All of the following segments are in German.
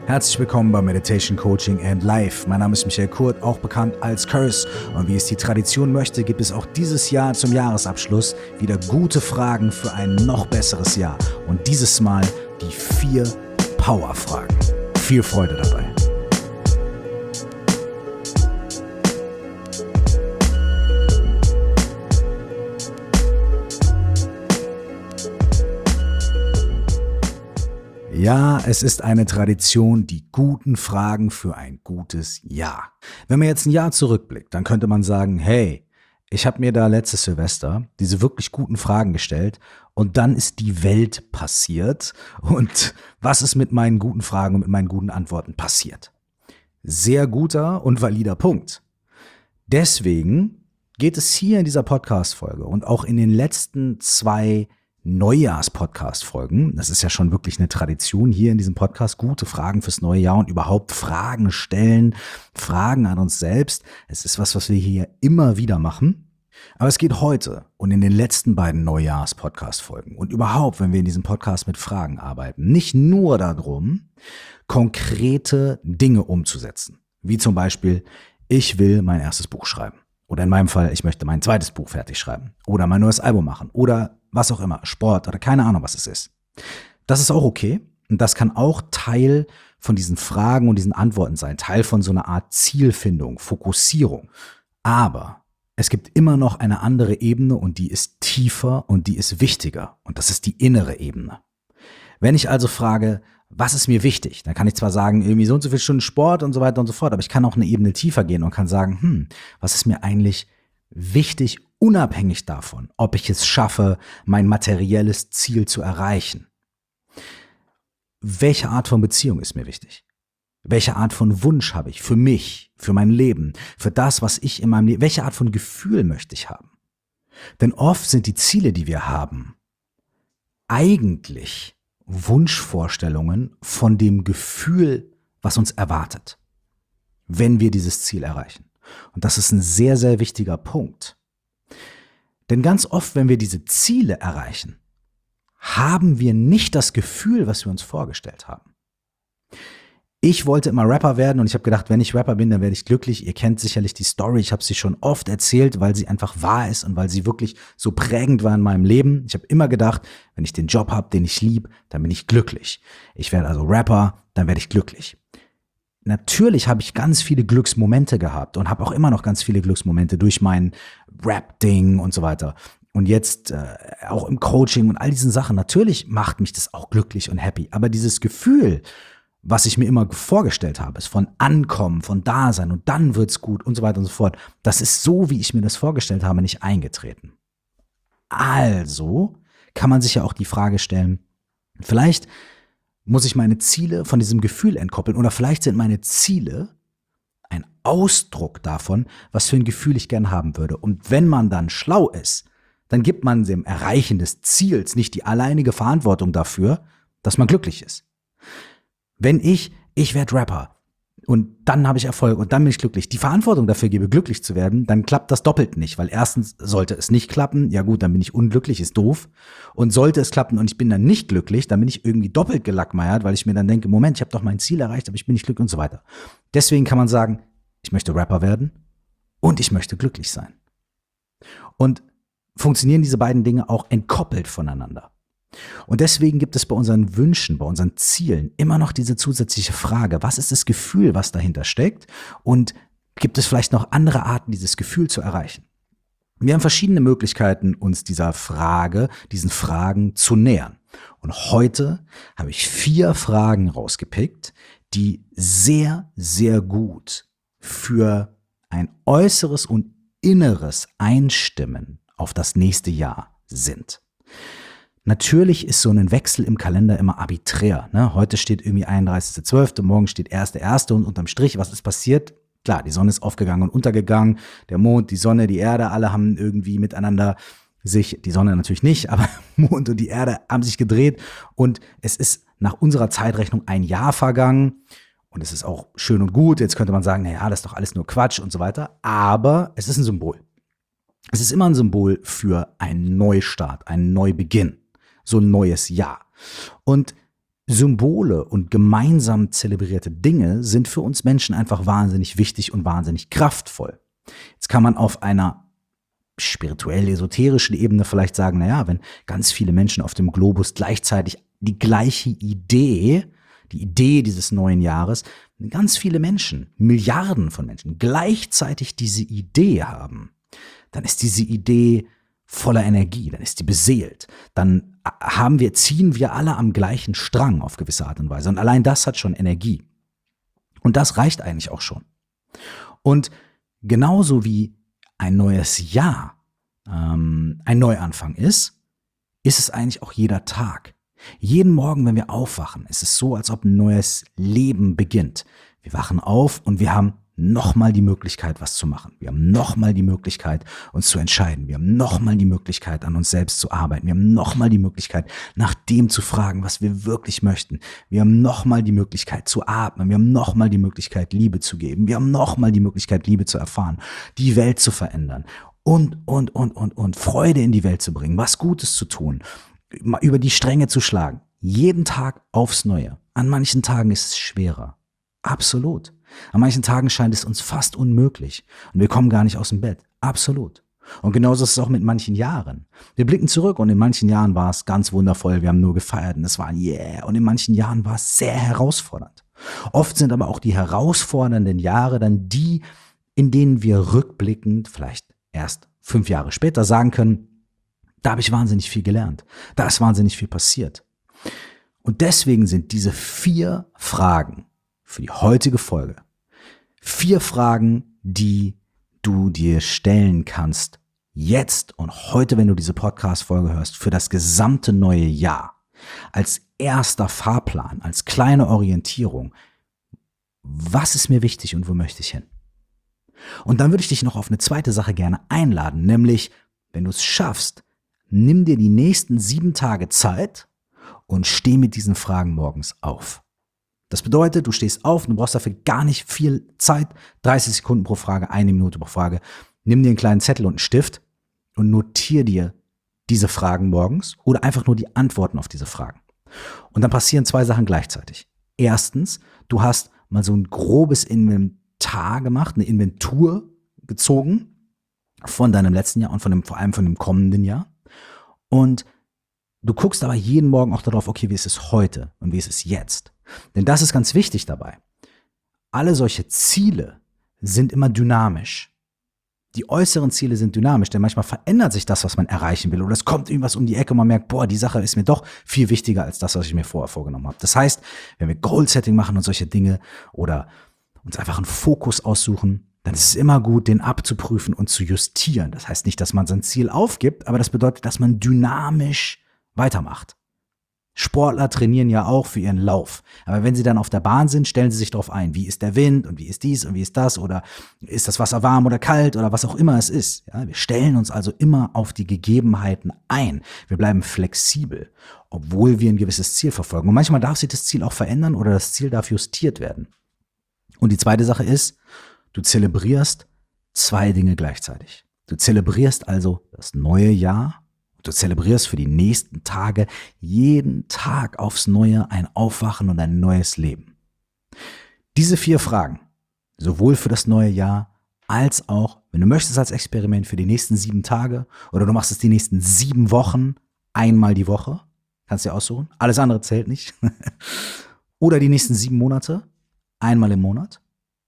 Herzlich willkommen bei Meditation, Coaching and Life. Mein Name ist Michael Kurt, auch bekannt als Curse. Und wie es die Tradition möchte, gibt es auch dieses Jahr zum Jahresabschluss wieder gute Fragen für ein noch besseres Jahr. Und dieses Mal die 4 Power-Fragen. Viel Freude dabei. Ja, es ist eine Tradition, die guten Fragen für ein gutes Jahr. Wenn man jetzt ein Jahr zurückblickt, dann könnte man sagen, hey, ich habe mir da letztes Silvester diese wirklich guten Fragen gestellt und dann ist die Welt passiert. Und was ist mit meinen guten Fragen und mit meinen guten Antworten passiert? Sehr guter und valider Punkt. Deswegen geht es hier in dieser Podcast-Folge und auch in den letzten 2 Neujahrs-Podcast-Folgen. Das ist ja schon wirklich eine Tradition hier in diesem Podcast. Gute Fragen fürs neue Jahr und überhaupt Fragen stellen, Fragen an uns selbst. Es ist was wir hier immer wieder machen. Aber es geht heute und in den letzten beiden Neujahrs-Podcast-Folgen und überhaupt, wenn wir in diesem Podcast mit Fragen arbeiten, nicht nur darum, konkrete Dinge umzusetzen. Wie zum Beispiel, ich will mein erstes Buch schreiben. Oder in meinem Fall, ich möchte mein zweites Buch fertig schreiben. Oder mein neues Album machen. Oder was auch immer, Sport oder keine Ahnung, was es ist. Das ist auch okay und das kann auch Teil von diesen Fragen und diesen Antworten sein, Teil von so einer Art Zielfindung, Fokussierung. Aber es gibt immer noch eine andere Ebene und die ist tiefer und die ist wichtiger und das ist die innere Ebene. Wenn ich also frage, was ist mir wichtig, dann kann ich zwar sagen, irgendwie so und so viele Stunden Sport und so weiter und so fort, aber ich kann auch eine Ebene tiefer gehen und kann sagen, was ist mir eigentlich wichtig, unabhängig davon, ob ich es schaffe, mein materielles Ziel zu erreichen. Welche Art von Beziehung ist mir wichtig? Welche Art von Wunsch habe ich für mich, für mein Leben, für das, was ich in meinem Leben, welche Art von Gefühl möchte ich haben? Denn oft sind die Ziele, die wir haben, eigentlich Wunschvorstellungen von dem Gefühl, was uns erwartet, wenn wir dieses Ziel erreichen. Und das ist ein sehr, sehr wichtiger Punkt. Denn ganz oft, wenn wir diese Ziele erreichen, haben wir nicht das Gefühl, was wir uns vorgestellt haben. Ich wollte immer Rapper werden und ich habe gedacht, wenn ich Rapper bin, dann werde ich glücklich. Ihr kennt sicherlich die Story, ich habe sie schon oft erzählt, weil sie einfach wahr ist und weil sie wirklich so prägend war in meinem Leben. Ich habe immer gedacht, wenn ich den Job habe, den ich liebe, dann bin ich glücklich. Ich werde also Rapper, dann werde ich glücklich. Natürlich habe ich ganz viele Glücksmomente gehabt und habe auch immer noch ganz viele Glücksmomente durch mein Rap-Ding und so weiter. Und jetzt auch im Coaching und all diesen Sachen. Natürlich macht mich das auch glücklich und happy. Aber dieses Gefühl, was ich mir immer vorgestellt habe, ist von Ankommen, von Dasein und dann wird's gut und so weiter und so fort. Das ist so, wie ich mir das vorgestellt habe, nicht eingetreten. Also kann man sich ja auch die Frage stellen, vielleicht muss ich meine Ziele von diesem Gefühl entkoppeln oder vielleicht sind meine Ziele ein Ausdruck davon, was für ein Gefühl ich gern haben würde. Und wenn man dann schlau ist, dann gibt man dem Erreichen des Ziels nicht die alleinige Verantwortung dafür, dass man glücklich ist. Wenn ich werde Rapper und dann habe ich Erfolg und dann bin ich glücklich, die Verantwortung dafür gebe, glücklich zu werden, dann klappt das doppelt nicht, weil erstens sollte es nicht klappen, ja gut, dann bin ich unglücklich, ist doof. Und sollte es klappen und ich bin dann nicht glücklich, dann bin ich irgendwie doppelt gelackmeiert, weil ich mir dann denke, Moment, ich habe doch mein Ziel erreicht, aber ich bin nicht glücklich und so weiter. Deswegen kann man sagen, ich möchte Rapper werden und ich möchte glücklich sein. Und funktionieren diese beiden Dinge auch entkoppelt voneinander. Und deswegen gibt es bei unseren Wünschen, bei unseren Zielen immer noch diese zusätzliche Frage, was ist das Gefühl, was dahinter steckt und gibt es vielleicht noch andere Arten, dieses Gefühl zu erreichen? Wir haben verschiedene Möglichkeiten, uns diesen Fragen zu nähern. Und heute habe ich 4 Fragen rausgepickt, die sehr, sehr gut für ein äußeres und inneres Einstimmen auf das nächste Jahr sind. Natürlich ist so ein Wechsel im Kalender immer arbiträr. Ne? Heute steht irgendwie 31.12., morgen steht 1.1. und unterm Strich, was ist passiert? Klar, die Sonne ist aufgegangen und untergegangen, der Mond, die Sonne, die Erde, alle haben irgendwie miteinander die Sonne natürlich nicht, aber Mond und die Erde haben sich gedreht und es ist nach unserer Zeitrechnung ein Jahr vergangen und es ist auch schön und gut. Jetzt könnte man sagen, naja, das ist doch alles nur Quatsch und so weiter, aber es ist ein Symbol. Es ist immer ein Symbol für einen Neustart, einen Neubeginn, so ein neues Jahr. Und Symbole und gemeinsam zelebrierte Dinge sind für uns Menschen einfach wahnsinnig wichtig und wahnsinnig kraftvoll. Jetzt kann man auf einer spirituell-esoterischen Ebene vielleicht sagen, naja, wenn ganz viele Menschen auf dem Globus gleichzeitig die gleiche Idee, die Idee dieses neuen Jahres, wenn ganz viele Menschen, Milliarden von Menschen gleichzeitig diese Idee haben, dann ist diese Idee voller Energie, dann ist die beseelt, dann ziehen wir alle am gleichen Strang auf gewisse Art und Weise. Und allein das hat schon Energie. Und das reicht eigentlich auch schon. Und genauso wie ein neues Jahr ein Neuanfang ist es eigentlich auch jeder Tag. Jeden Morgen, wenn wir aufwachen, ist es so, als ob ein neues Leben beginnt. Wir wachen auf und wir haben nochmal die Möglichkeit, was zu machen. Wir haben nochmal die Möglichkeit, uns zu entscheiden. Wir haben nochmal die Möglichkeit, an uns selbst zu arbeiten. Wir haben nochmal die Möglichkeit, nach dem zu fragen, was wir wirklich möchten. Wir haben nochmal die Möglichkeit zu atmen. Wir haben nochmal die Möglichkeit, Liebe zu geben. Wir haben nochmal die Möglichkeit, Liebe zu erfahren, die Welt zu verändern und Freude in die Welt zu bringen, was Gutes zu tun, über die Stränge zu schlagen. Jeden Tag aufs Neue. An manchen Tagen ist es schwerer. Absolut. An manchen Tagen scheint es uns fast unmöglich und wir kommen gar nicht aus dem Bett. Absolut. Und genauso ist es auch mit manchen Jahren. Wir blicken zurück und in manchen Jahren war es ganz wundervoll, wir haben nur gefeiert und es war yeah. Und in manchen Jahren war es sehr herausfordernd. Oft sind aber auch die herausfordernden Jahre dann die, in denen wir rückblickend, vielleicht erst 5 Jahre später, sagen können, da habe ich wahnsinnig viel gelernt. Da ist wahnsinnig viel passiert. Und deswegen sind diese 4 Fragen für die heutige Folge 4 Fragen, die du dir stellen kannst, jetzt und heute, wenn du diese Podcast-Folge hörst, für das gesamte neue Jahr. Als erster Fahrplan, als kleine Orientierung. Was ist mir wichtig und wo möchte ich hin? Und dann würde ich dich noch auf eine zweite Sache gerne einladen, nämlich, wenn du es schaffst, nimm dir die nächsten 7 Tage Zeit und steh mit diesen Fragen morgens auf. Das bedeutet, du stehst auf, du brauchst dafür gar nicht viel Zeit, 30 Sekunden pro Frage, 1 Minute pro Frage. Nimm dir einen kleinen Zettel und einen Stift und notier dir diese Fragen morgens oder einfach nur die Antworten auf diese Fragen. Und dann passieren 2 Sachen gleichzeitig. Erstens, du hast mal so ein grobes Inventar gemacht, eine Inventur gezogen von deinem letzten Jahr und vor allem von dem kommenden Jahr. Und du guckst aber jeden Morgen auch darauf, okay, wie ist es heute und wie ist es jetzt? Denn das ist ganz wichtig dabei. Alle solche Ziele sind immer dynamisch. Die äußeren Ziele sind dynamisch, denn manchmal verändert sich das, was man erreichen will. Oder es kommt irgendwas um die Ecke und man merkt, boah, die Sache ist mir doch viel wichtiger als das, was ich mir vorher vorgenommen habe. Das heißt, wenn wir Goal-Setting machen und solche Dinge oder uns einfach einen Fokus aussuchen, dann ist es immer gut, den abzuprüfen und zu justieren. Das heißt nicht, dass man sein Ziel aufgibt, aber das bedeutet, dass man dynamisch weitermacht. Sportler trainieren ja auch für ihren Lauf. Aber wenn sie dann auf der Bahn sind, stellen sie sich darauf ein. Wie ist der Wind und wie ist dies und wie ist das? Oder ist das Wasser warm oder kalt oder was auch immer es ist? Ja, wir stellen uns also immer auf die Gegebenheiten ein. Wir bleiben flexibel, obwohl wir ein gewisses Ziel verfolgen. Und manchmal darf sich das Ziel auch verändern oder das Ziel darf justiert werden. Und die zweite Sache ist, du zelebrierst 2 Dinge gleichzeitig. Du zelebrierst also das neue Jahr. Du zelebrierst für die nächsten Tage jeden Tag aufs Neue ein Aufwachen und ein neues Leben. Diese 4 Fragen, sowohl für das neue Jahr als auch, wenn du möchtest, als Experiment für die nächsten 7 Tage oder du machst es die nächsten 7 Wochen, einmal die Woche, kannst du dir aussuchen, alles andere zählt nicht. Oder die nächsten 7 Monate, einmal im Monat.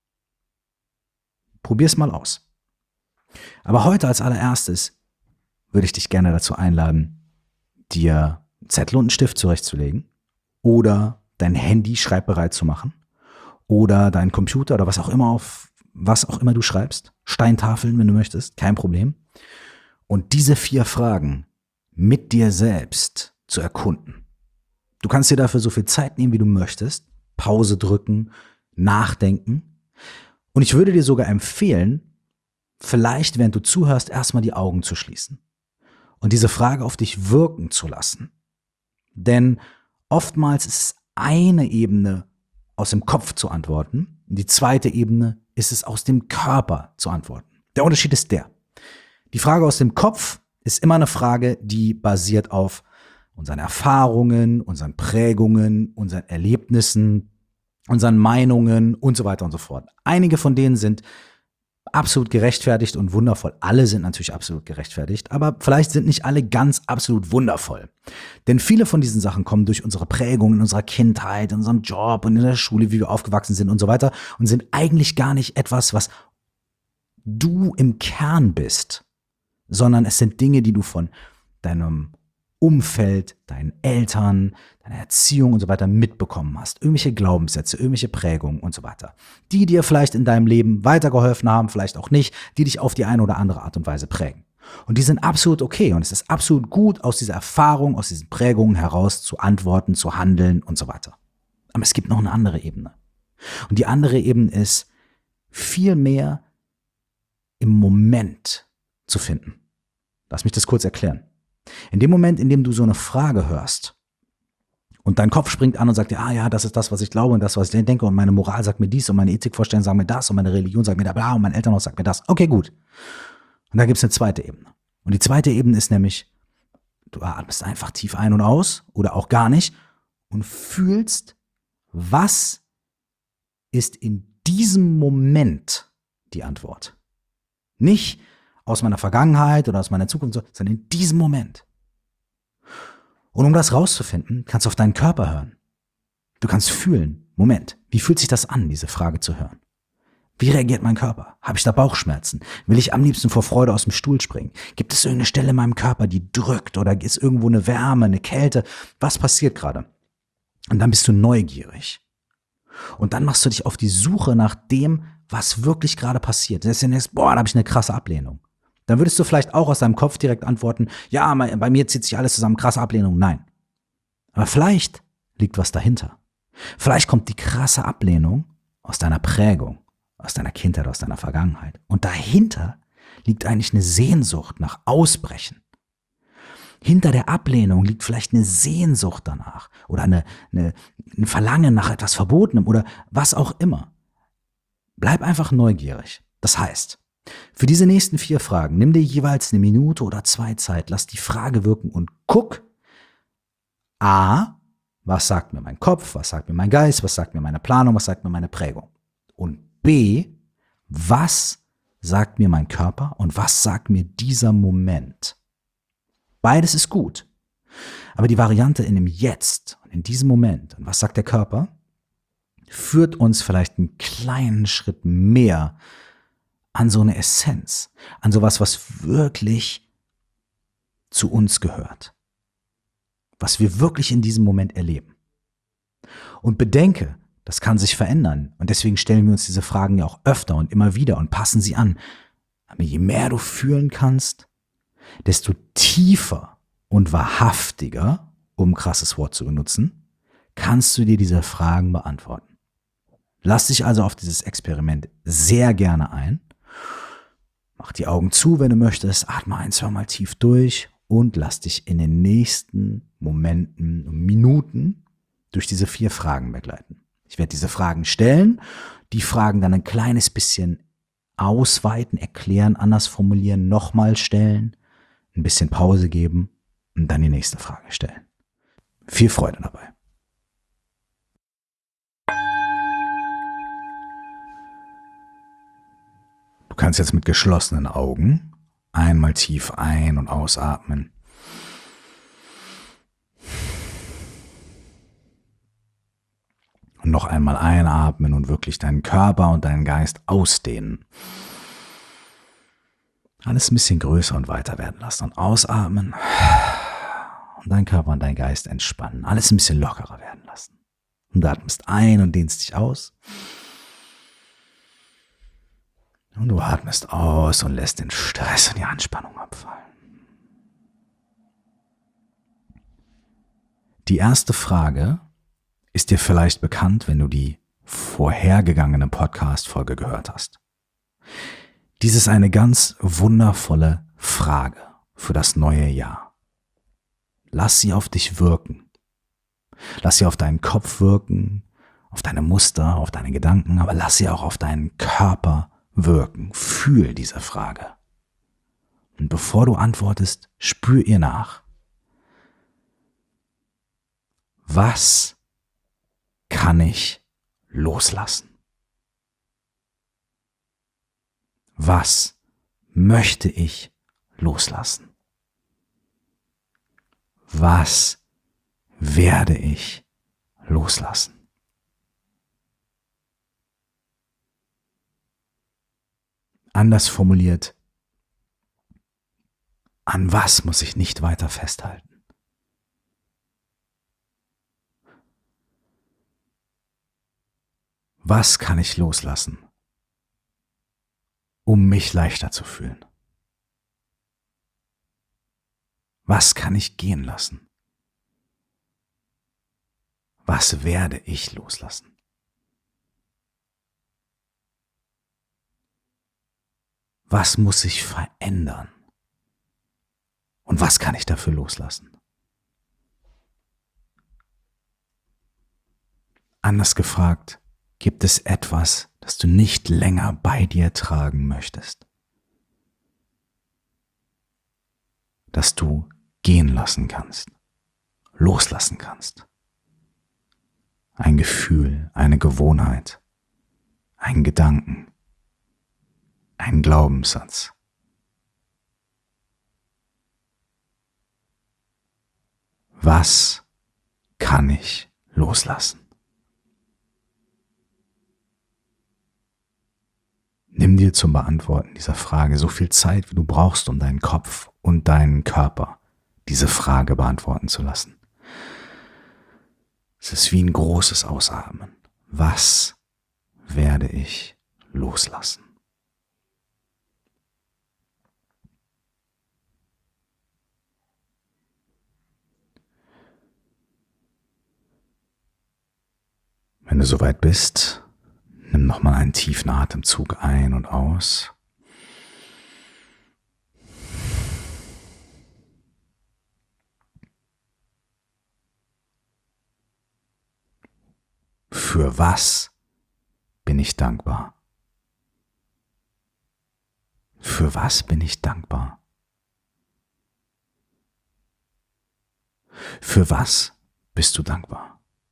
Probier's mal aus. Aber heute als allererstes würde ich dich gerne dazu einladen, dir einen Zettel und einen Stift zurechtzulegen oder dein Handy schreibbereit zu machen oder deinen Computer oder was auch immer du schreibst, Steintafeln, wenn du möchtest, kein Problem. Und diese 4 Fragen mit dir selbst zu erkunden. Du kannst dir dafür so viel Zeit nehmen, wie du möchtest, Pause drücken, nachdenken. Und ich würde dir sogar empfehlen, vielleicht, während du zuhörst, erstmal die Augen zu schließen und diese Frage auf dich wirken zu lassen. Denn oftmals ist es eine Ebene, aus dem Kopf zu antworten, und die zweite Ebene ist es, aus dem Körper zu antworten. Der Unterschied ist der: Die Frage aus dem Kopf ist immer eine Frage, die basiert auf unseren Erfahrungen, unseren Prägungen, unseren Erlebnissen, unseren Meinungen und so weiter und so fort. Einige von denen sind absolut gerechtfertigt und wundervoll. Alle sind natürlich absolut gerechtfertigt, aber vielleicht sind nicht alle ganz absolut wundervoll. Denn viele von diesen Sachen kommen durch unsere Prägung in unserer Kindheit, in unserem Job und in der Schule, wie wir aufgewachsen sind und so weiter und sind eigentlich gar nicht etwas, was du im Kern bist, sondern es sind Dinge, die du von deinem Umfeld, deinen Eltern, deiner Erziehung und so weiter mitbekommen hast. Irgendwelche Glaubenssätze, irgendwelche Prägungen und so weiter. Die dir vielleicht in deinem Leben weitergeholfen haben, vielleicht auch nicht, die dich auf die eine oder andere Art und Weise prägen. Und die sind absolut okay und es ist absolut gut, aus dieser Erfahrung, aus diesen Prägungen heraus zu antworten, zu handeln und so weiter. Aber es gibt noch eine andere Ebene. Und die andere Ebene ist, viel mehr im Moment zu finden. Lass mich das kurz erklären. In dem Moment, in dem du so eine Frage hörst und dein Kopf springt an und sagt dir, ja, das ist das, was ich glaube und das, was ich denke und meine Moral sagt mir dies und meine Ethikvorstellungen sagen mir das und meine Religion sagt mir da bla und mein Elternhaus sagt mir das. Okay, gut. Und dann gibt es eine zweite Ebene. Und die zweite Ebene ist nämlich, du atmest einfach tief ein und aus oder auch gar nicht und fühlst, was ist in diesem Moment die Antwort. Nicht aus meiner Vergangenheit oder aus meiner Zukunft, sondern in diesem Moment. Und um das rauszufinden, kannst du auf deinen Körper hören. Du kannst fühlen, Moment, wie fühlt sich das an, diese Frage zu hören? Wie reagiert mein Körper? Habe ich da Bauchschmerzen? Will ich am liebsten vor Freude aus dem Stuhl springen? Gibt es irgendeine Stelle in meinem Körper, die drückt oder ist irgendwo eine Wärme, eine Kälte? Was passiert gerade? Und dann bist du neugierig. Und dann machst du dich auf die Suche nach dem, was wirklich gerade passiert. Das ist ja jetzt, da habe ich eine krasse Ablehnung. Dann würdest du vielleicht auch aus deinem Kopf direkt antworten, ja, bei mir zieht sich alles zusammen, krasse Ablehnung. Nein. Aber vielleicht liegt was dahinter. Vielleicht kommt die krasse Ablehnung aus deiner Prägung, aus deiner Kindheit, aus deiner Vergangenheit. Und dahinter liegt eigentlich eine Sehnsucht nach Ausbrechen. Hinter der Ablehnung liegt vielleicht eine Sehnsucht danach oder ein Verlangen nach etwas Verbotenem oder was auch immer. Bleib einfach neugierig. Das heißt, für diese nächsten 4 Fragen nimm dir jeweils 1 Minute oder 2 Zeit, lass die Frage wirken und guck, A, was sagt mir mein Kopf, was sagt mir mein Geist, was sagt mir meine Planung, was sagt mir meine Prägung? Und B, was sagt mir mein Körper und was sagt mir dieser Moment? Beides ist gut, aber die Variante in dem Jetzt und in diesem Moment, und was sagt der Körper, führt uns vielleicht einen kleinen Schritt mehr an so eine Essenz, an sowas, was wirklich zu uns gehört, was wir wirklich in diesem Moment erleben. Und bedenke, das kann sich verändern und deswegen stellen wir uns diese Fragen ja auch öfter und immer wieder und passen sie an. Aber je mehr du fühlen kannst, desto tiefer und wahrhaftiger, um ein krasses Wort zu benutzen, kannst du dir diese Fragen beantworten. Lass dich also auf dieses Experiment sehr gerne ein. Mach die Augen zu, wenn du möchtest, atme 1-2 Mal tief durch und lass dich in den nächsten Momenten, Minuten durch diese 4 Fragen begleiten. Ich werde diese Fragen stellen, die Fragen dann ein kleines bisschen ausweiten, erklären, anders formulieren, nochmal stellen, ein bisschen Pause geben und dann die nächste Frage stellen. Viel Freude dabei. Du kannst jetzt mit geschlossenen Augen einmal tief ein- und ausatmen. Und noch einmal einatmen und wirklich deinen Körper und deinen Geist ausdehnen. Alles ein bisschen größer und weiter werden lassen und ausatmen und deinen Körper und deinen Geist entspannen. Alles ein bisschen lockerer werden lassen. Und du atmest ein und dehnst dich aus. Und du atmest aus und lässt den Stress und die Anspannung abfallen. Die erste Frage ist dir vielleicht bekannt, wenn du die vorhergegangene Podcast-Folge gehört hast. Dies ist eine ganz wundervolle Frage für das neue Jahr. Lass sie auf dich wirken. Lass sie auf deinen Kopf wirken, auf deine Muster, auf deine Gedanken, aber lass sie auch auf deinen Körper wirken. Fühl diese Frage. Und bevor du antwortest, spür ihr nach. Was kann ich loslassen? Was möchte ich loslassen? Was werde ich loslassen? Anders formuliert, an was muss ich nicht weiter festhalten? Was kann ich loslassen, um mich leichter zu fühlen? Was kann ich gehen lassen? Was werde ich loslassen? Was muss sich verändern? Und was kann ich dafür loslassen? Anders gefragt, gibt es etwas, das du nicht länger bei dir tragen möchtest? Das du gehen lassen kannst, loslassen kannst? Ein Gefühl, eine Gewohnheit, ein Gedanken, ein Glaubenssatz. Was kann ich loslassen? Nimm dir zum Beantworten dieser Frage so viel Zeit, wie du brauchst, um deinen Kopf und deinen Körper diese Frage beantworten zu lassen. Es ist wie ein großes Ausatmen. Was werde ich loslassen? Wenn du soweit bist, nimm nochmal einen tiefen Atemzug ein und aus. Für was bin ich dankbar? Für was bin ich dankbar? Für was bist du dankbar?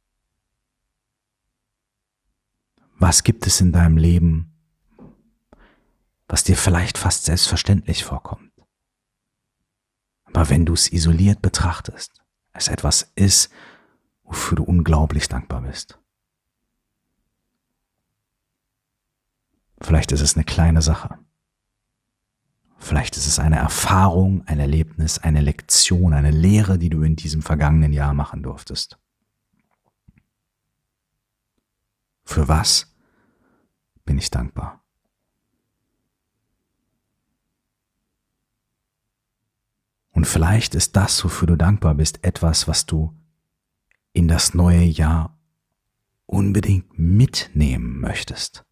Was gibt es in deinem Leben, was dir vielleicht fast selbstverständlich vorkommt? Aber wenn du es isoliert betrachtest, es etwas ist, wofür du unglaublich dankbar bist. Vielleicht ist es eine kleine Sache. Vielleicht ist es eine Erfahrung, ein Erlebnis, eine Lektion, eine Lehre, die du in diesem vergangenen Jahr machen durftest. Für was bin ich dankbar? Und vielleicht ist das, wofür du dankbar bist, etwas, was du in das neue Jahr unbedingt mitnehmen möchtest.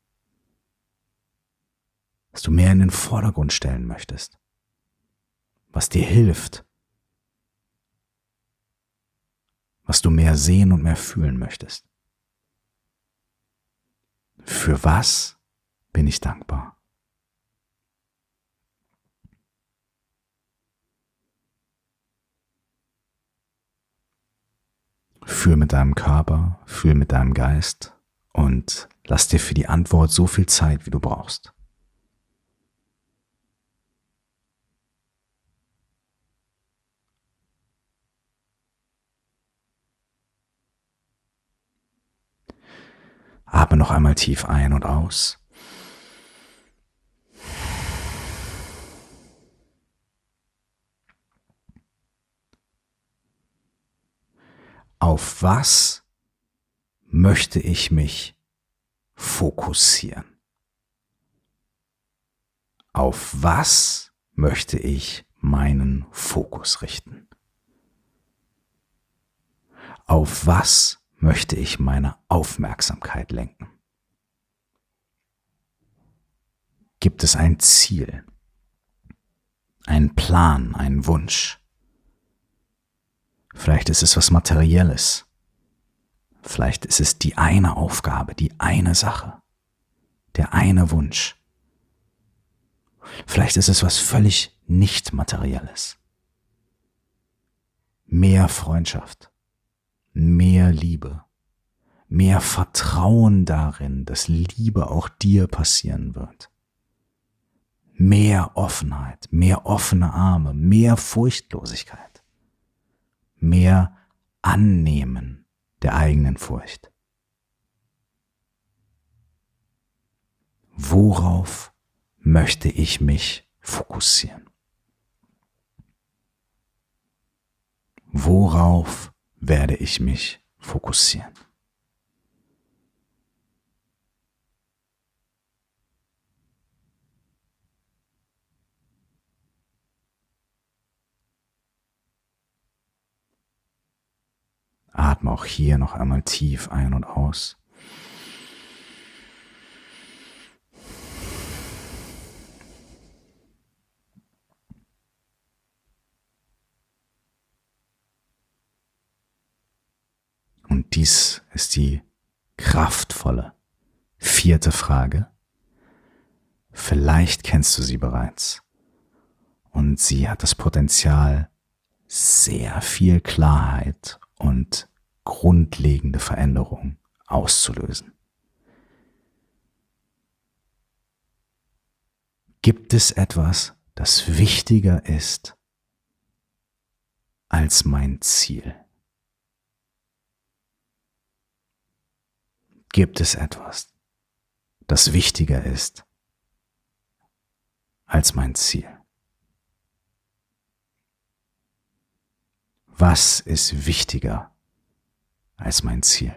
Was du mehr in den Vordergrund stellen möchtest. Was dir hilft. Was du mehr sehen und mehr fühlen möchtest. Für was bin ich dankbar? Fühl mit deinem Körper, fühl mit deinem Geist und lass dir für die Antwort so viel Zeit, wie du brauchst. Atme noch einmal tief ein und aus. Auf was möchte ich mich fokussieren? Auf was möchte ich meinen Fokus richten? Auf was möchte ich meine Aufmerksamkeit lenken? Gibt es ein Ziel, einen Plan, einen Wunsch? Vielleicht ist es was Materielles. Vielleicht ist es die eine Aufgabe, die eine Sache, der eine Wunsch. Vielleicht ist es was völlig nicht Materielles. Mehr Freundschaft, mehr Liebe, mehr Vertrauen darin, dass Liebe auch dir passieren wird. Mehr Offenheit, mehr offene Arme, mehr Furchtlosigkeit, mehr Annehmen der eigenen Furcht. Worauf möchte ich mich fokussieren? Worauf werde ich mich fokussieren? Atme auch hier noch einmal tief ein und aus. Und dies ist die kraftvolle 4. Frage. Vielleicht kennst du sie bereits. Und sie hat das Potenzial, sehr viel Klarheit und grundlegende Veränderung auszulösen. Gibt es etwas, das wichtiger ist als mein Ziel? Gibt es etwas, das wichtiger ist als mein Ziel? Was ist wichtiger als mein Ziel?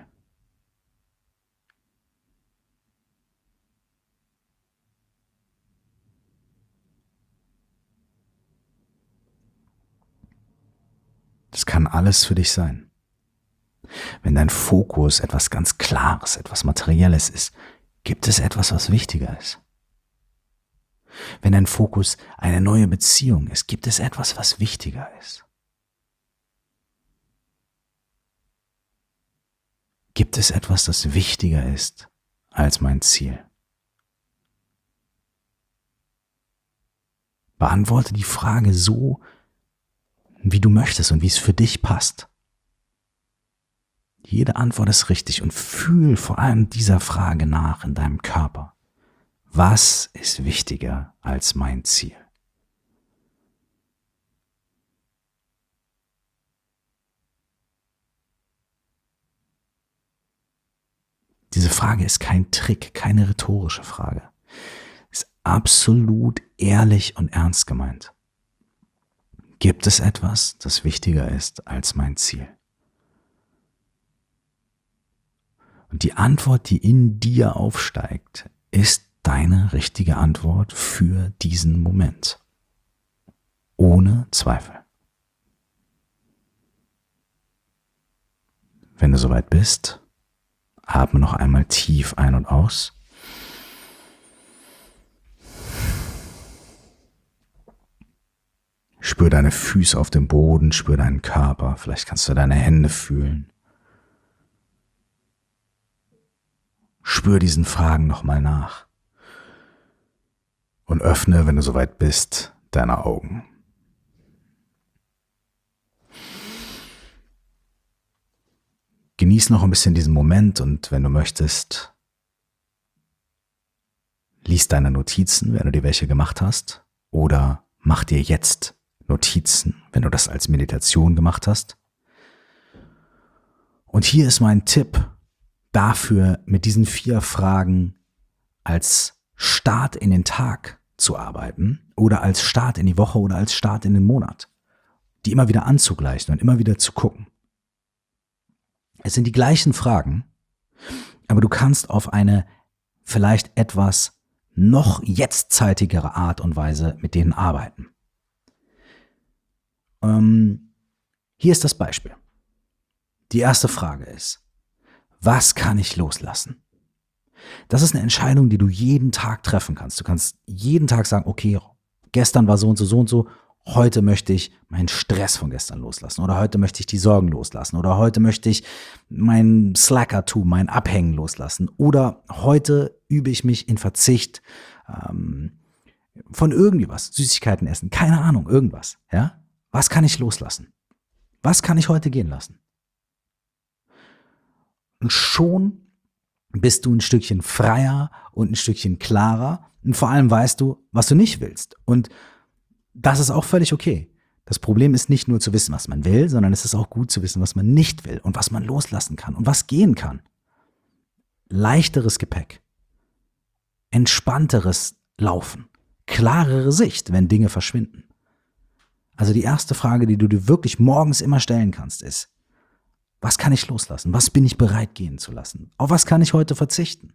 Das kann alles für dich sein. Wenn dein Fokus etwas ganz Klares, etwas Materielles ist, gibt es etwas, was wichtiger ist. Wenn dein Fokus eine neue Beziehung ist, gibt es etwas, was wichtiger ist. Gibt es etwas, das wichtiger ist als mein Ziel? Beantworte die Frage so, wie du möchtest und wie es für dich passt. Jede Antwort ist richtig und fühl vor allem dieser Frage nach in deinem Körper. Was ist wichtiger als mein Ziel? Diese Frage ist kein Trick, keine rhetorische Frage. Ist absolut ehrlich und ernst gemeint. Gibt es etwas, das wichtiger ist als mein Ziel? Und die Antwort, die in dir aufsteigt, ist deine richtige Antwort für diesen Moment. Ohne Zweifel. Wenn du soweit bist, atme noch einmal tief ein und aus. Spür deine Füße auf dem Boden, spür deinen Körper, vielleicht kannst du deine Hände fühlen. Spür diesen Fragen nochmal nach und öffne, wenn du soweit bist, deine Augen. Genieß noch ein bisschen diesen Moment und wenn du möchtest, lies deine Notizen, wenn du dir welche gemacht hast, oder mach dir jetzt Notizen, wenn du das als Meditation gemacht hast. Und hier ist mein Tipp dafür, mit diesen 4 Fragen als Start in den Tag zu arbeiten oder als Start in die Woche oder als Start in den Monat, die immer wieder anzugleichen und immer wieder zu gucken. Es sind die gleichen Fragen, aber du kannst auf eine vielleicht etwas noch jetztzeitigere Art und Weise mit denen arbeiten. Hier ist das Beispiel. Die erste Frage ist: Was kann ich loslassen? Das ist eine Entscheidung, die du jeden Tag treffen kannst. Du kannst jeden Tag sagen, okay, gestern war so und so, heute möchte ich meinen Stress von gestern loslassen oder heute möchte ich die Sorgen loslassen oder heute möchte ich mein Slackertum, mein Abhängen loslassen oder heute übe ich mich in Verzicht von irgendwie was, Süßigkeiten essen, keine Ahnung, irgendwas. Ja? Was kann ich loslassen? Was kann ich heute gehen lassen? Und schon bist du ein Stückchen freier und ein Stückchen klarer und vor allem weißt du, was du nicht willst. Und das ist auch völlig okay. Das Problem ist nicht nur zu wissen, was man will, sondern es ist auch gut zu wissen, was man nicht will und was man loslassen kann und was gehen kann. Leichteres Gepäck, entspannteres Laufen, klarere Sicht, wenn Dinge verschwinden. Also die erste Frage, die du dir wirklich morgens immer stellen kannst, ist: Was kann ich loslassen? Was bin ich bereit gehen zu lassen? Auf was kann ich heute verzichten?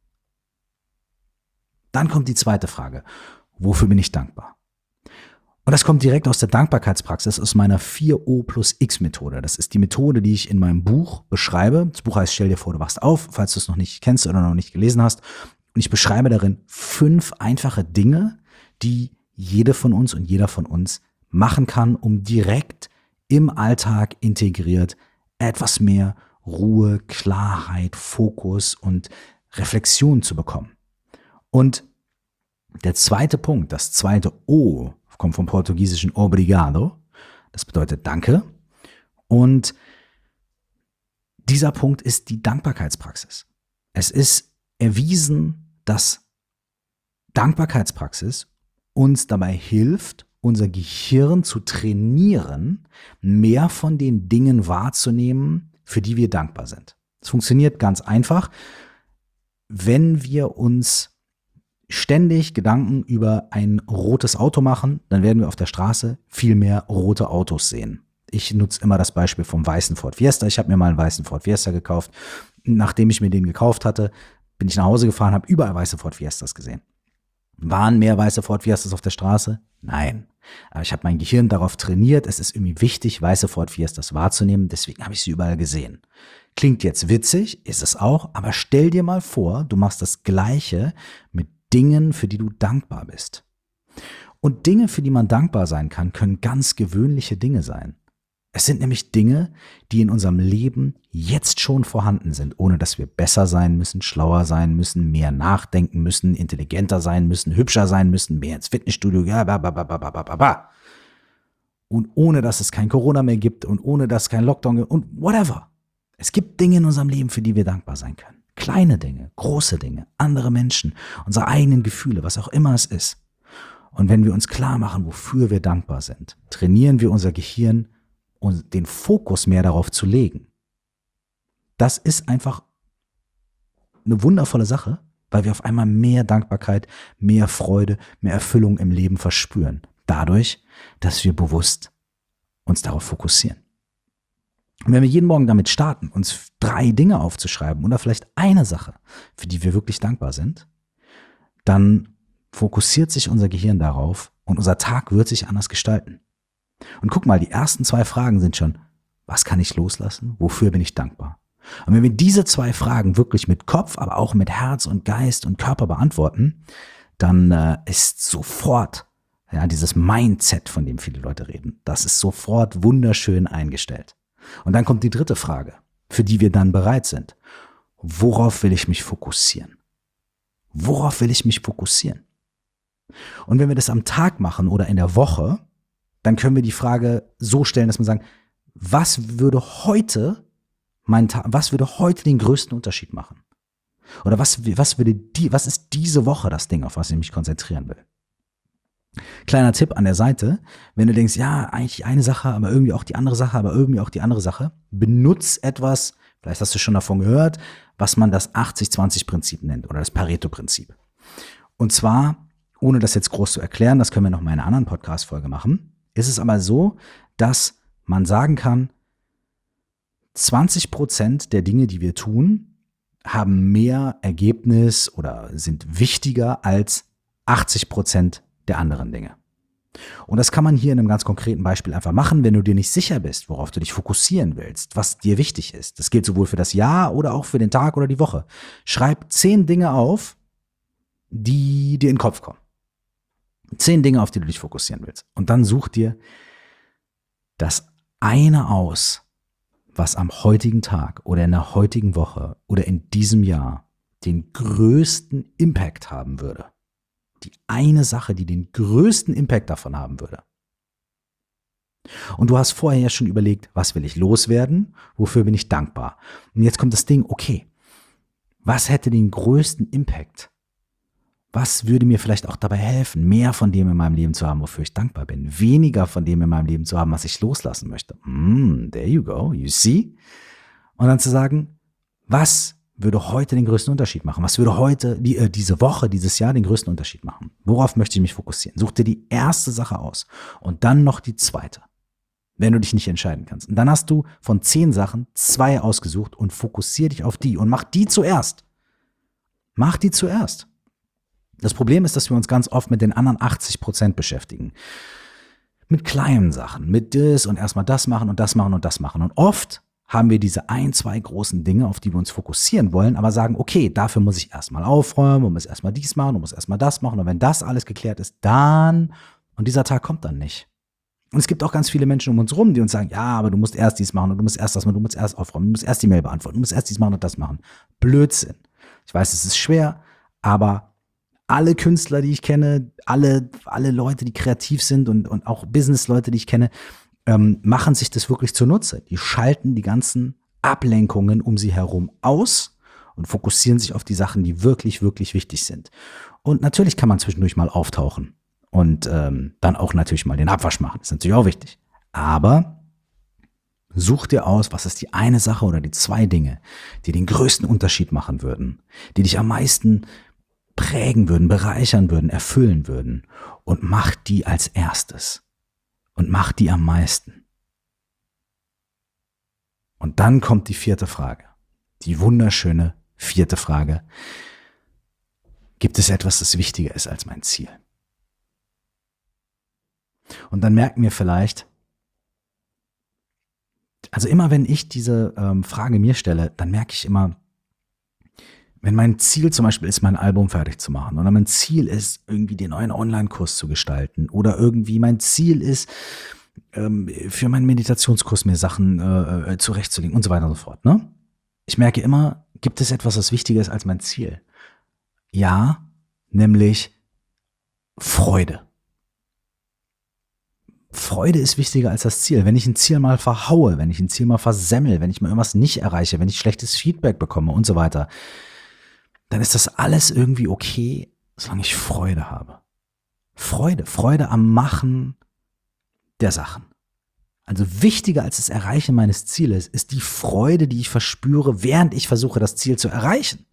Dann kommt die zweite Frage: Wofür bin ich dankbar? Und das kommt direkt aus der Dankbarkeitspraxis, aus meiner 4O plus X Methode. Das ist die Methode, die ich in meinem Buch beschreibe. Das Buch heißt Stell dir vor, du wachst auf, falls du es noch nicht kennst oder noch nicht gelesen hast. Und ich beschreibe darin 5 einfache Dinge, die jede von uns und jeder von uns machen kann, um direkt im Alltag integriert etwas mehr Ruhe, Klarheit, Fokus und Reflexion zu bekommen. Und der zweite Punkt, das zweite O, kommt vom portugiesischen Obrigado, das bedeutet Danke. Und dieser Punkt ist die Dankbarkeitspraxis. Es ist erwiesen, dass Dankbarkeitspraxis uns dabei hilft, unser Gehirn zu trainieren, mehr von den Dingen wahrzunehmen, für die wir dankbar sind. Es funktioniert ganz einfach, wenn wir uns ständig Gedanken über ein rotes Auto machen, dann werden wir auf der Straße viel mehr rote Autos sehen. Ich nutze immer das Beispiel vom weißen Ford Fiesta. Ich habe mir mal einen weißen Ford Fiesta gekauft. Nachdem ich mir den gekauft hatte, bin ich nach Hause gefahren, habe überall weiße Ford Fiestas gesehen. Waren mehr weiße Ford Fiestas auf der Straße? Nein. Aber ich habe mein Gehirn darauf trainiert, es ist irgendwie wichtig, weiße Ford Fiestas wahrzunehmen, deswegen habe ich sie überall gesehen. Klingt jetzt witzig, ist es auch, aber stell dir mal vor, du machst das Gleiche mit Dingen, für die du dankbar bist. Und Dinge, für die man dankbar sein kann, können ganz gewöhnliche Dinge sein. Es sind nämlich Dinge, die in unserem Leben jetzt schon vorhanden sind, ohne dass wir besser sein müssen, schlauer sein müssen, mehr nachdenken müssen, intelligenter sein müssen, hübscher sein müssen, mehr ins Fitnessstudio, ja, und ohne dass es kein Corona mehr gibt und ohne dass es kein Lockdown gibt und whatever. Es gibt Dinge in unserem Leben, für die wir dankbar sein können. Kleine Dinge, große Dinge, andere Menschen, unsere eigenen Gefühle, was auch immer es ist. Und wenn wir uns klar machen, wofür wir dankbar sind, trainieren wir unser Gehirn, und den Fokus mehr darauf zu legen. Das ist einfach eine wundervolle Sache, weil wir auf einmal mehr Dankbarkeit, mehr Freude, mehr Erfüllung im Leben verspüren. Dadurch, dass wir bewusst uns darauf fokussieren. Und wenn wir jeden Morgen damit starten, uns 3 Dinge aufzuschreiben oder vielleicht eine Sache, für die wir wirklich dankbar sind, dann fokussiert sich unser Gehirn darauf und unser Tag wird sich anders gestalten. Und guck mal, die ersten 2 Fragen sind schon: Was kann ich loslassen? Wofür bin ich dankbar? Und wenn wir diese 2 Fragen wirklich mit Kopf, aber auch mit Herz und Geist und Körper beantworten, dann ist sofort dieses Mindset, von dem viele Leute reden, das ist sofort wunderschön eingestellt. Und dann kommt die dritte Frage, für die wir dann bereit sind. Worauf will ich mich fokussieren? Worauf will ich mich fokussieren? Und wenn wir das am Tag machen oder in der Woche, dann können wir die Frage so stellen, dass wir sagen: Was würde heute den größten Unterschied machen? Oder was ist diese Woche das Ding, auf was ich mich konzentrieren will? Kleiner Tipp an der Seite: Wenn du denkst, ja, eigentlich eine Sache, aber irgendwie auch die andere Sache, aber irgendwie auch die andere Sache, benutz etwas, vielleicht hast du schon davon gehört, was man das 80-20-Prinzip nennt oder das Pareto-Prinzip. Und zwar, ohne das jetzt groß zu erklären, das können wir noch mal in einer anderen Podcast-Folge machen, ist es aber so, dass man sagen kann, 20% der Dinge, die wir tun, haben mehr Ergebnis oder sind wichtiger als 80% der anderen Dinge. Und das kann man hier in einem ganz konkreten Beispiel einfach machen, wenn du dir nicht sicher bist, worauf du dich fokussieren willst, was dir wichtig ist. Das gilt sowohl für das Jahr oder auch für den Tag oder die Woche. Schreib 10 Dinge auf, die dir in den Kopf kommen. 10 Dinge, auf die du dich fokussieren willst. Und dann such dir das eine aus, was am heutigen Tag oder in der heutigen Woche oder in diesem Jahr den größten Impact haben würde. Die eine Sache, die den größten Impact davon haben würde. Und du hast vorher ja schon überlegt, was will ich loswerden, wofür bin ich dankbar. Und jetzt kommt das Ding, okay, was hätte den größten Impact? Was würde mir vielleicht auch dabei helfen, mehr von dem in meinem Leben zu haben, wofür ich dankbar bin, weniger von dem in meinem Leben zu haben, was ich loslassen möchte? There you go, you see? Und dann zu sagen, was würde heute den größten Unterschied machen? Was würde heute, diese Woche, dieses Jahr den größten Unterschied machen? Worauf möchte ich mich fokussieren? Such dir die erste Sache aus und dann noch die zweite, wenn du dich nicht entscheiden kannst. Und dann hast du von 10 Sachen 2 ausgesucht und fokussier dich auf die und mach die zuerst. Mach die zuerst. Das Problem ist, dass wir uns ganz oft mit den anderen 80% beschäftigen. Mit kleinen Sachen, mit das und erstmal das machen und das machen und das machen. Und oft haben wir diese 1, 2 großen Dinge, auf die wir uns fokussieren wollen, aber sagen, okay, dafür muss ich erstmal aufräumen und muss erstmal dies machen und muss erstmal das machen. Und wenn das alles geklärt ist, dann, und dieser Tag kommt dann nicht. Und es gibt auch ganz viele Menschen um uns rum, die uns sagen, ja, aber du musst erst dies machen und du musst erst das machen, du musst erst aufräumen, du musst erst die Mail beantworten, du musst erst dies machen und das machen. Blödsinn. Ich weiß, es ist schwer, aber alle Künstler, die ich kenne, alle Leute, die kreativ sind und auch Business-Leute, die ich kenne, machen sich das wirklich zunutze. Die schalten die ganzen Ablenkungen um sie herum aus und fokussieren sich auf die Sachen, die wirklich, wirklich wichtig sind. Und natürlich kann man zwischendurch mal auftauchen und dann auch natürlich mal den Abwasch machen. Das ist natürlich auch wichtig. Aber such dir aus, was ist die eine Sache oder die 2 Dinge, die den größten Unterschied machen würden, die dich am meisten prägen würden, bereichern würden, erfüllen würden, und mach die als erstes und mach die am meisten. Und dann kommt die 4. Frage, die wunderschöne 4. Frage. Gibt es etwas, das wichtiger ist als mein Ziel? Und dann merken wir vielleicht, also immer wenn ich diese Frage mir stelle, dann merke ich immer, wenn mein Ziel zum Beispiel ist, mein Album fertig zu machen, oder mein Ziel ist, irgendwie den neuen Online-Kurs zu gestalten, oder irgendwie mein Ziel ist, für meinen Meditationskurs mir Sachen zurechtzulegen und so weiter und so fort. Ne? Ich merke immer, gibt es etwas, das wichtiger ist als mein Ziel? Ja, nämlich Freude. Freude ist wichtiger als das Ziel. Wenn ich ein Ziel mal verhaue, wenn ich ein Ziel mal versemmel, wenn ich mal irgendwas nicht erreiche, wenn ich schlechtes Feedback bekomme und so weiter, dann ist das alles irgendwie okay, solange ich Freude habe. Freude am Machen der Sachen. Also wichtiger als das Erreichen meines Zieles ist die Freude, die ich verspüre, während ich versuche, das Ziel zu erreichen.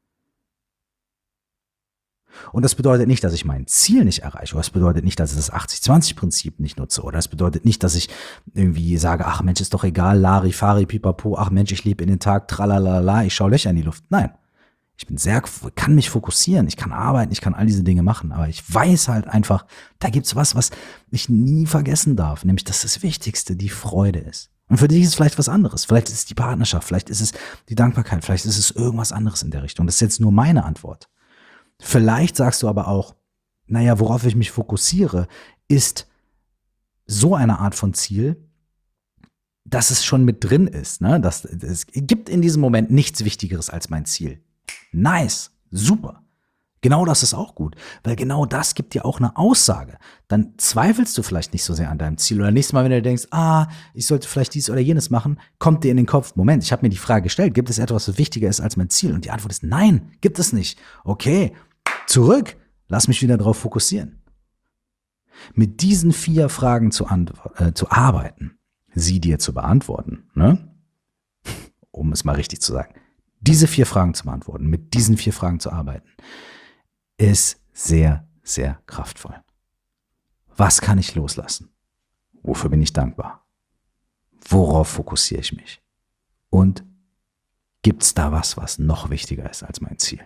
Und das bedeutet nicht, dass ich mein Ziel nicht erreiche, oder es bedeutet nicht, dass ich das 80-20-Prinzip nicht nutze, oder es bedeutet nicht, dass ich irgendwie sage, ach Mensch, ist doch egal, Larifari, Pipapo, ach Mensch, ich lebe in den Tag, tralalala, ich schaue Löcher in die Luft. Nein, ich kann mich fokussieren, ich kann arbeiten, ich kann all diese Dinge machen, aber ich weiß halt einfach, da gibt's was ich nie vergessen darf, nämlich, dass das Wichtigste die Freude ist. Und für dich ist es vielleicht was anderes, vielleicht ist es die Partnerschaft, vielleicht ist es die Dankbarkeit, vielleicht ist es irgendwas anderes in der Richtung. Das ist jetzt nur meine Antwort. Vielleicht sagst du aber auch, naja, worauf ich mich fokussiere, ist so eine Art von Ziel, dass es schon mit drin ist. Ne? Es gibt in diesem Moment nichts Wichtigeres als mein Ziel. Nice, super. Genau das ist auch gut, weil genau das gibt dir auch eine Aussage. Dann zweifelst du vielleicht nicht so sehr an deinem Ziel. Oder nächstes Mal, wenn du denkst, ich sollte vielleicht dies oder jenes machen, kommt dir in den Kopf, Moment, ich habe mir die Frage gestellt, gibt es etwas, was wichtiger ist als mein Ziel? Und die Antwort ist nein, gibt es nicht. Okay, zurück, lass mich wieder darauf fokussieren. Mit diesen 4 Fragen zu arbeiten, sie dir zu beantworten, ne? Um es mal richtig zu sagen, diese 4 Fragen zu beantworten, mit diesen 4 Fragen zu arbeiten, ist sehr, sehr kraftvoll. Was kann ich loslassen? Wofür bin ich dankbar? Worauf fokussiere ich mich? Und gibt es da was noch wichtiger ist als mein Ziel?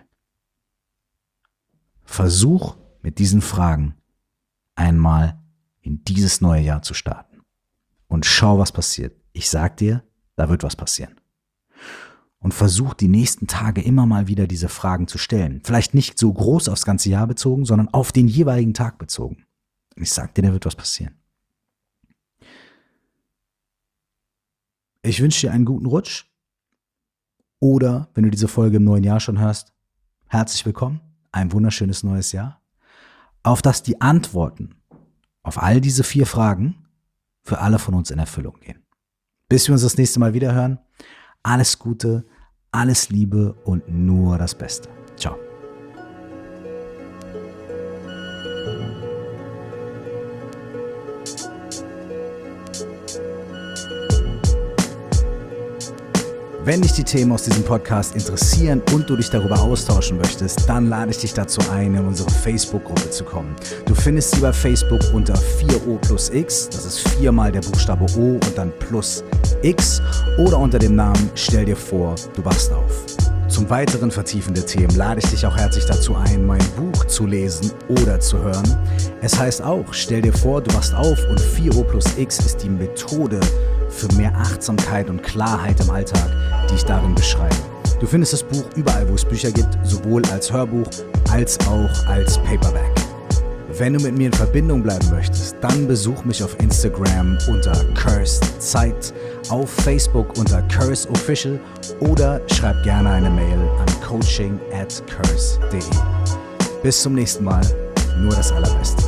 Versuch mit diesen Fragen einmal in dieses neue Jahr zu starten und schau, was passiert. Ich sag dir, da wird was passieren. Und versuch die nächsten Tage immer mal wieder diese Fragen zu stellen. Vielleicht nicht so groß aufs ganze Jahr bezogen, sondern auf den jeweiligen Tag bezogen. Und ich sag dir, da wird was passieren. Ich wünsche dir einen guten Rutsch. Oder, wenn du diese Folge im neuen Jahr schon hörst, herzlich willkommen. Ein wunderschönes neues Jahr. Auf das die Antworten auf all diese 4 Fragen für alle von uns in Erfüllung gehen. Bis wir uns das nächste Mal wieder hören, alles Gute, alles Liebe und nur das Beste. Ciao. Wenn dich die Themen aus diesem Podcast interessieren und du dich darüber austauschen möchtest, dann lade ich dich dazu ein, in unsere Facebook-Gruppe zu kommen. Du findest sie bei Facebook unter 4O plus X, das ist 4 mal der Buchstabe O und dann plus X, oder unter dem Namen Stell dir vor, du wachst auf. Zum weiteren Vertiefen der Themen lade ich dich auch herzlich dazu ein, mein Buch zu lesen oder zu hören. Es heißt auch, stell dir vor, du wachst auf, und 4O plus X ist die Methode für mehr Achtsamkeit und Klarheit im Alltag, die ich darin beschreibe. Du findest das Buch überall, wo es Bücher gibt, sowohl als Hörbuch als auch als Paperback. Wenn du mit mir in Verbindung bleiben möchtest, dann besuch mich auf Instagram unter CursedZeit, auf Facebook unter CurseOfficial oder schreib gerne eine Mail an coaching@curse.de. Bis zum nächsten Mal, nur das Allerbeste.